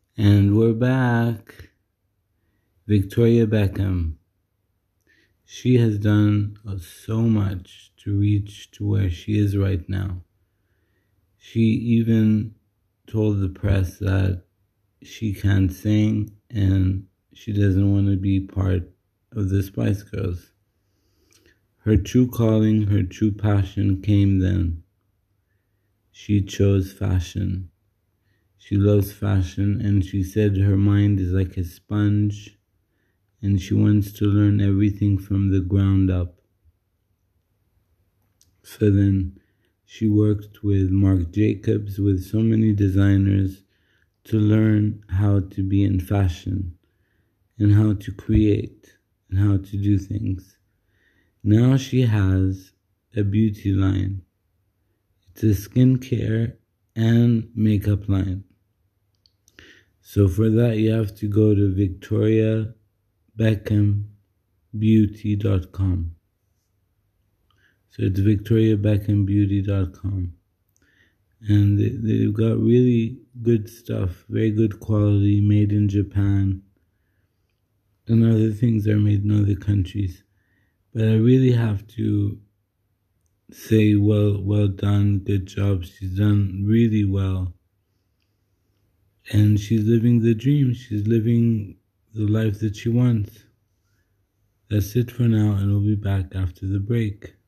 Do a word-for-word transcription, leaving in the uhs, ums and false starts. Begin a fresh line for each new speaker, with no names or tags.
And we're back. Victoria Beckham. She has done so much to reach to where she is right now. She even told the press that she can't sing and she doesn't want to be part of the Spice Girls. Her true calling, her true passion came then. She chose fashion. She loves fashion, and she said her mind is like a sponge and she wants to learn everything from the ground up. So then she worked with Marc Jacobs, with so many designers, to learn how to be in fashion and how to create and how to do things. Now she has a beauty line. It's a skincare and makeup line. So for that, you have to go to victoria beckham beauty dot com. So it's victoria beckham beauty dot com. And they, they've got really good stuff, very good quality, made in Japan. And other things are made in other countries. But I really have to say, well, well done, good job. She's done really well. And she's living the dream. She's living the life that she wants. That's it for now, and we'll be back after the break.